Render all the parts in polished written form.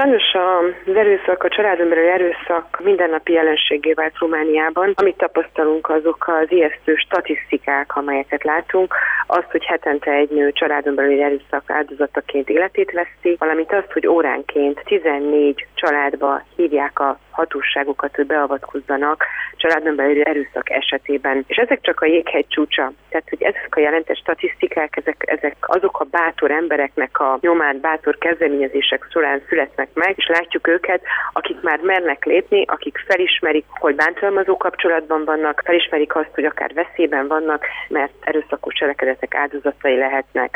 Sajnos az erőszak, a családon belüli erőszak mindennapi jelenségé vált Romániában. Amit tapasztalunk, azok az ijesztő statisztikák, amelyeket látunk. Azt, hogy hetente egy nő családon belüli erőszak áldozataként életét veszti, valamint azt, hogy óránként 14 családba hívják a hatóságokat, hogy beavatkozzanak családon belüli erőszak esetében. És ezek csak a jéghegy csúcsa. Tehát, hogy ezek a jelentős statisztikák, ezek azok a bátor embereknek a nyomán, bátor kezdeményezések során születnek meg, és látjuk őket, akik már mernek lépni, akik felismerik, hogy bántalmazó kapcsolatban vannak, felismerik azt, hogy akár veszélyben vannak, mert erőszakos cselekedetek áldozatai lehetnek.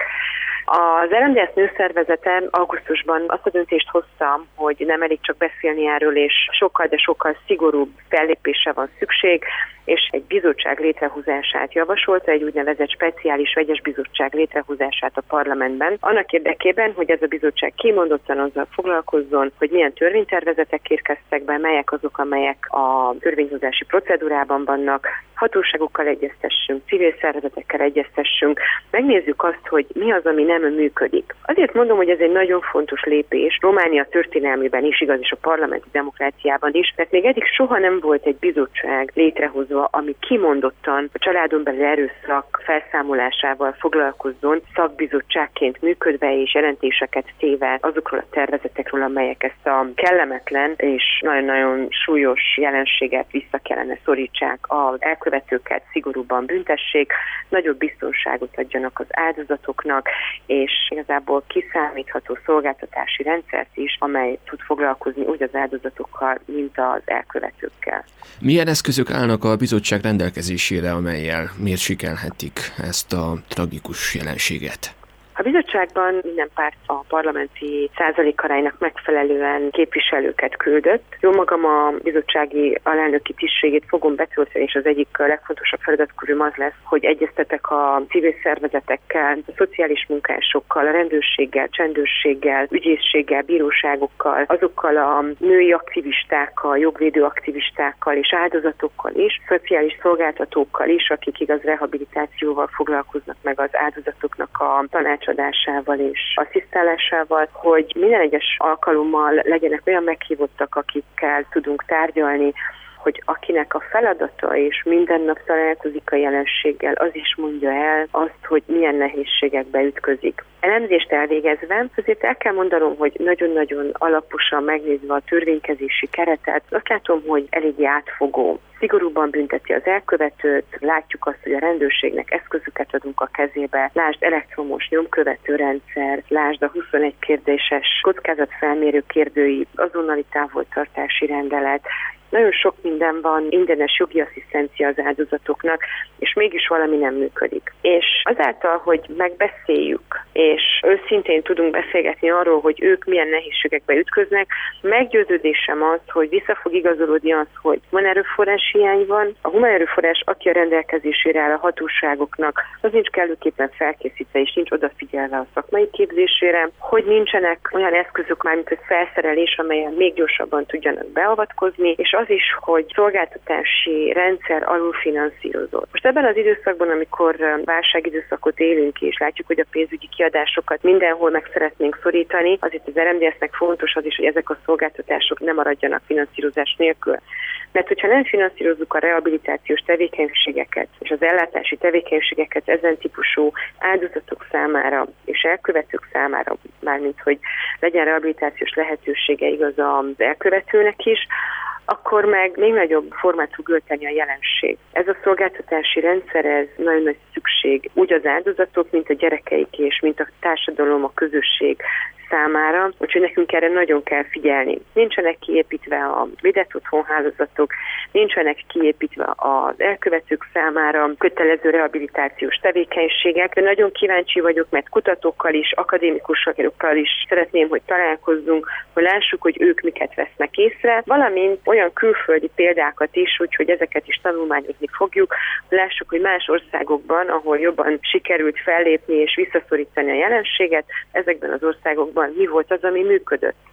Az RMDSZ nőszervezete augusztusban azt a döntést hozta, hogy nem elég csak beszélni erről, és sokkal, de sokkal szigorúbb fellépésre van szükség, és egy bizottság létrehozását javasolta, egy úgynevezett speciális vegyes bizottság létrehozását a parlamentben. Annak érdekében, hogy ez a bizottság kimondottan azzal foglalkozzon, hogy milyen törvénytervezetek érkeztek be, melyek azok, amelyek a törvényhozási procedúrában vannak, hatóságokkal egyeztessünk, civil szervezetekkel egyeztessünk, megnézzük azt, hogy mi az, ami nem működik. Azért mondom, hogy ez egy nagyon fontos lépés Románia történelmében is, igaz, és a parlamenti demokráciában is, mert még eddig soha nem volt egy bizottság létrehozva, ami kimondottan a családon belül erőszak felszámolásával foglalkozzon, szakbizottságként működve és jelentéseket téve azokról a tervezetekről, amelyek ezt a kellemetlen és nagyon-nagyon súlyos jelenséget vissza kellene szorítsák, az elkövetőket szigorúban büntessék, nagyobb biztonságot adjanak az áldozatoknak, és igazából kiszámítható szolgáltatási rendszert is, amely tud foglalkozni úgy az áldozatokkal, mint az elkövetőkkel. Milyen eszközök állnak a bizottság rendelkezésére, amellyel mérsékelhetik ezt a tragikus jelenséget? A bizottságban minden párt a parlamenti százalékaránynak megfelelően képviselőket küldött. Jó magam a bizottsági alelnöki tisztségét fogom betölteni, és az egyik legfontosabb feladatköröm az lesz, hogy egyeztetek a civil szervezetekkel, a szociális munkásokkal, a rendőrséggel, csendőrséggel, ügyészséggel, bíróságokkal, azokkal a női aktivistákkal, jogvédő aktivistákkal és áldozatokkal is, szociális szolgáltatókkal is, akik igaz rehabilitációval foglalkoznak, meg az áldozatoknak a tanácsadásával és asszisztálásával, hogy minden egyes alkalommal legyenek olyan meghívottak, akikkel tudunk tárgyalni, hogy akinek a feladata és minden nap találkozik a jelenséggel, az is mondja el azt, hogy milyen nehézségekbe ütközik. Elemzést elvégezve, azért el kell mondanom, hogy nagyon-nagyon alaposan megnézve a törvénykezési keretet, azt látom, hogy eléggé átfogó. Szigorúban bünteti az elkövetőt, látjuk azt, hogy a rendőrségnek eszközöket adunk a kezébe, lásd elektromos nyomkövető rendszer, lásd a 21 kérdéses kockázatfelmérő kérdői, azonnali távoltartási rendelet. Nagyon sok minden van, ingyenes jogi asszisztencia az áldozatoknak, és mégis valami nem működik. És azáltal, hogy megbeszéljük, és őszintén tudunk beszélgetni arról, hogy ők milyen nehézségekbe ütköznek, meggyőződésem az, hogy vissza fog igazolódni az, hogy humán erőforrás hiány van. A humán erőforrás, aki a rendelkezésére áll a hatóságoknak, az nincs kellőképpen felkészítve, és nincs odafigyelve a szakmai képzésére, hogy nincsenek olyan eszközök már, mint a felszerelés, amelyen még gyorsabban tudjanak beavatkozni, és az is, hogy szolgáltatási rendszer alulfinanszírozott. Most ebben az időszakban, amikor válságidőszakot élünk, és látjuk, hogy a pénzügyi kiadásokat mindenhol meg szeretnénk szorítani, azért az RMDSZ-nek fontos az is, hogy ezek a szolgáltatások nem maradjanak finanszírozás nélkül. Mert hogyha nem finanszírozzuk a rehabilitációs tevékenységeket és az ellátási tevékenységeket ezen típusú áldozatok számára és elkövetők számára, mármint hogy legyen rehabilitációs lehetősége igaz az elkövetőnek is, akkor meg még nagyobb formát fog ölteni a jelenség. Ez a szolgáltatási rendszer, ez nagyon nagy szükség úgy az áldozatok, mint a gyerekeik és mint a társadalom, a közösség számára, úgyhogy nekünk erre nagyon kell figyelni. Nincsenek kiépítve a védett otthonhálózatok, nincsenek kiépítve az elkövetők számára kötelező rehabilitációs tevékenységek, de nagyon kíváncsi vagyok, mert kutatókkal is, akadémikusokkal is szeretném, hogy találkozzunk, hogy lássuk, hogy ők miket vesznek észre, valamint olyan külföldi példákat is, úgyhogy ezeket is tanulmányozni fogjuk, hogy lássuk, hogy más országokban, ahol jobban sikerült fellépni és visszaszorítani a jelenséget, ezekben az országokban mi volt az, ami működött.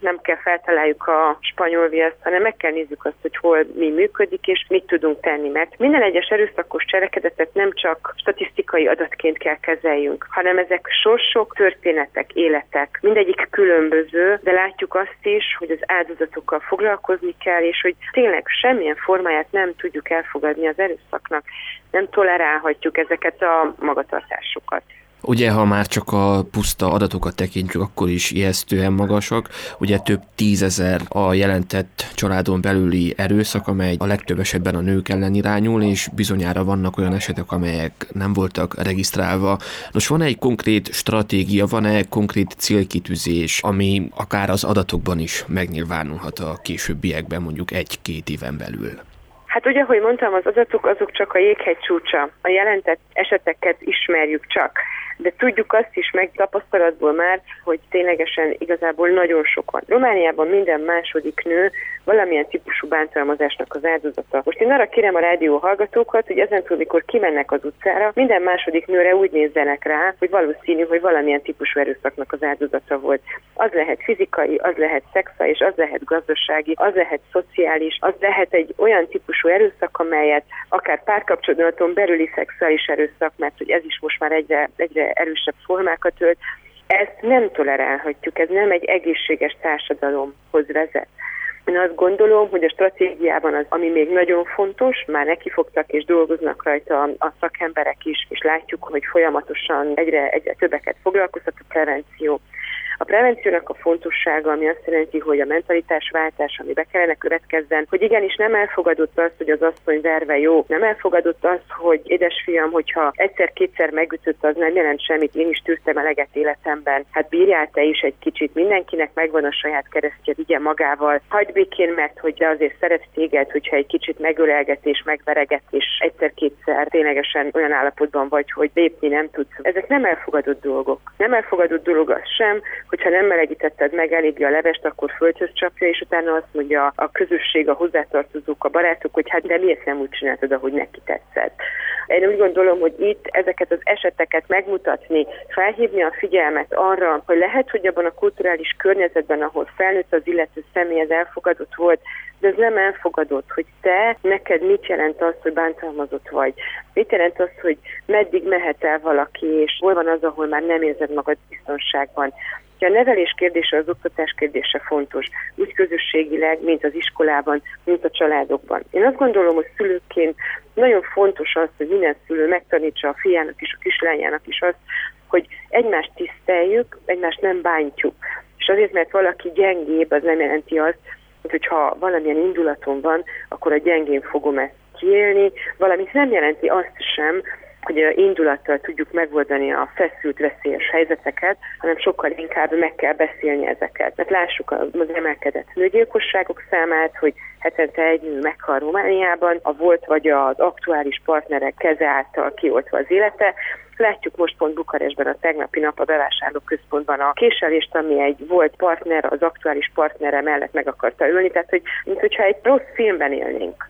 nem kell feltaláljuk a spanyol viaszt, hanem meg kell nézzük azt, hogy hol mi működik, és mit tudunk tenni. Mert minden egyes erőszakos cselekedetet nem csak statisztikai adatként kell kezeljünk, hanem ezek sorsok, történetek, életek. Mindegyik különböző, de látjuk azt is, hogy az áldozatokkal foglalkozni kell, és hogy tényleg semmilyen formáját nem tudjuk elfogadni az erőszaknak. Nem tolerálhatjuk ezeket a magatartásokat. Ugye, ha már csak a puszta adatokat tekintjük, akkor is ijesztően magasak. Ugye több 10 000 a jelentett családon belüli erőszak, amely a legtöbb esetben a nők ellen irányul, és bizonyára vannak olyan esetek, amelyek nem voltak regisztrálva. Nos, van-e egy konkrét stratégia, van-e konkrét célkitűzés, ami akár az adatokban is megnyilvánulhat a későbbiekben, mondjuk 1-2 éven belül? Hát ugye, ahogy mondtam, az adatok azok csak a jéghegy csúcsa. A jelentett eseteket ismerjük csak. De tudjuk azt is meg tapasztalatból már, hogy ténylegesen igazából nagyon sok van. Romániában minden második nő valamilyen típusú bántalmazásnak az áldozata. Most én arra kérem a rádió hallgatókat, hogy ezentúl, mikor kimennek az utcára, minden második nőre úgy nézzenek rá, hogy valószínű, hogy valamilyen típusú erőszaknak az áldozata volt. Az lehet fizikai, az lehet szexuális, az lehet gazdasági, az lehet szociális, az lehet egy olyan típusú erőszak, amelyet akár párkapcsolaton belüli szexuális erőszak, mert hogy ez is most már egyre erősebb formákat ölt. Ezt nem tolerálhatjuk, ez nem egy egészséges társadalomhoz vezet. Én azt gondolom, hogy a stratégiában az, ami még nagyon fontos, már nekifogtak és dolgoznak rajta a szakemberek is, és látjuk, hogy folyamatosan egyre többeket foglalkoztat a prevenció. A prevenciónak a fontossága, ami azt jelenti, hogy a mentalitásváltás, ami be kellene következzen, hogy igenis nem elfogadott az, hogy az asszony verve jó, nem elfogadott az, hogy édesfiam, hogyha egyszer-kétszer megütött, az nem jelent semmit, én is tűztem eleget életemben. Hát bírjál te is egy kicsit, mindenkinek megvan a saját keresztje, vigye magával. Hagyd békén, mert hogy azért szeret téged, hogyha egy kicsit megölelget és megvereget, és egyszer-kétszer ténylegesen olyan állapotban vagy, hogy lépni nem tudsz. Ezek nem elfogadott dolgok. Nem elfogadott dolog az sem, hogyha nem melegítetted meg eléggé a levest, akkor földhöz csapja, és utána azt mondja a közösség, a hozzátartozók, a barátok, hogy hát de miért nem úgy csináltad, ahogy neki tetszett. Én úgy gondolom, hogy itt ezeket az eseteket megmutatni, felhívni a figyelmet arra, hogy lehet, hogy abban a kulturális környezetben, ahol felnőtt az illető személy, ez elfogadott volt, de ez nem elfogadott, hogy neked mit jelent az, hogy bántalmazott vagy. Mit jelent az, hogy meddig mehet el valaki, és hol van az, ahol már nem érzed magad biztonságban. A nevelés kérdése, az oktatás kérdése fontos, úgy közösségileg, mint az iskolában, mint a családokban. Én azt gondolom, hogy szülőként nagyon fontos az, hogy minden szülő megtanítsa a fiának és a kislányának is azt, hogy egymást tiszteljük, egymást nem bántjuk. És azért, mert valaki gyengébb, az nem jelenti azt, hogyha valamilyen indulatom van, akkor a gyengén fogom ezt kiélni, valamit nem jelenti azt sem, hogy indulattal tudjuk megoldani a feszült, veszélyes helyzeteket, hanem sokkal inkább meg kell beszélni ezeket. Mert lássuk az emelkedett nőgyilkosságok számát, hogy hetente egy nő meghal Romániában, a volt vagy az aktuális partnerek keze által kioltva az élete. Látjuk most pont Bukarestben a tegnapi nap a bevásárlóközpontban a késelést, ami egy volt partner, az aktuális partnere mellett meg akarta ölni, tehát hogy, mintha egy rossz filmben élnénk.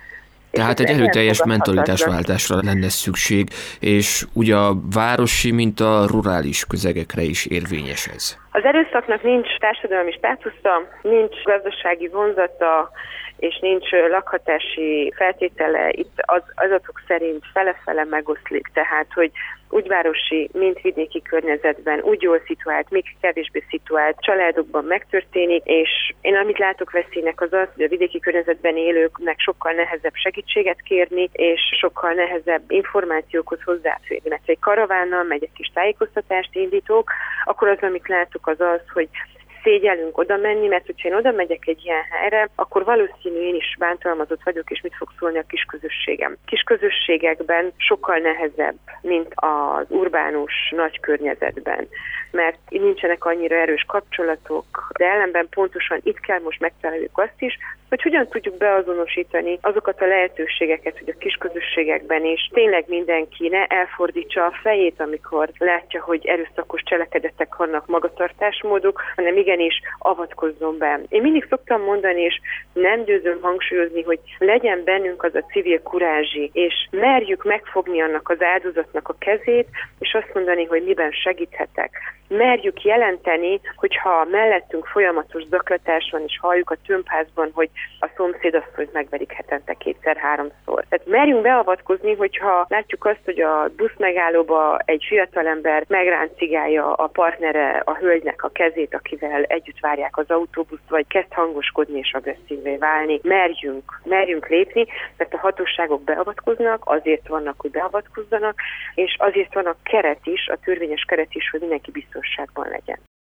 Tehát egy erőteljes mentalitásváltásra lenne szükség, és ugye a városi, mint a rurális közegekre is érvényes ez. Az erőszaknak nincs társadalmi státusza, nincs gazdasági vonzata, és nincs lakhatási feltétele. Itt az adatok szerint fele-fele megoszlik, tehát hogy úgy városi, mint vidéki környezetben, úgy jól szituált, még kevésbé szituált családokban megtörténik, és én amit látok veszélynek az az, hogy a vidéki környezetben élőknek sokkal nehezebb segítséget kérni, és sokkal nehezebb információkhoz hozzáférni. Mert ha egy karavánnal megy egy kis tájékoztatást indítok, akkor az, amit látok az az, hogy szégyellünk oda menni, mert hogyha én oda megyek egy ilyen helyre, akkor valószínű én is bántalmazott vagyok, és mit fog szólni a kisközösségem. Kisközösségekben sokkal nehezebb, mint az urbánus nagy környezetben, mert nincsenek annyira erős kapcsolatok, de ellenben pontosan itt kell most megtaláljuk azt is, hogy hogyan tudjuk beazonosítani azokat a lehetőségeket, hogy a kisközösségekben is tényleg mindenki ne elfordítsa a fejét, amikor látja, hogy erőszakos cselekedetek vannak, magatartásmódok, hanem igenis avatkozzon be. Én mindig szoktam mondani, és nem győzöm hangsúlyozni, hogy legyen bennünk az a civil kurázsi, és merjük megfogni annak az áldozatnak a kezét, és azt mondani, hogy miben segíthetek. Merjük jelenteni, hogyha mellettünk folyamatos zaklatás van, és halljuk a tömbházban, hogy a szomszédasszonyt megverik hetente 2-3-szor. Tehát merjünk beavatkozni, hogyha látjuk azt, hogy a buszmegállóba egy fiatalember megráncigálja a partnere a hölgynek a kezét, akivel együtt várják az autóbuszt, vagy kezd hangoskodni és agresszívvé válni. Merjünk lépni, mert a hatóságok beavatkoznak, azért vannak, hogy beavatkozzanak, és azért van a keret is, a törvényes keret is, hogy mindenki biztonságban legyen.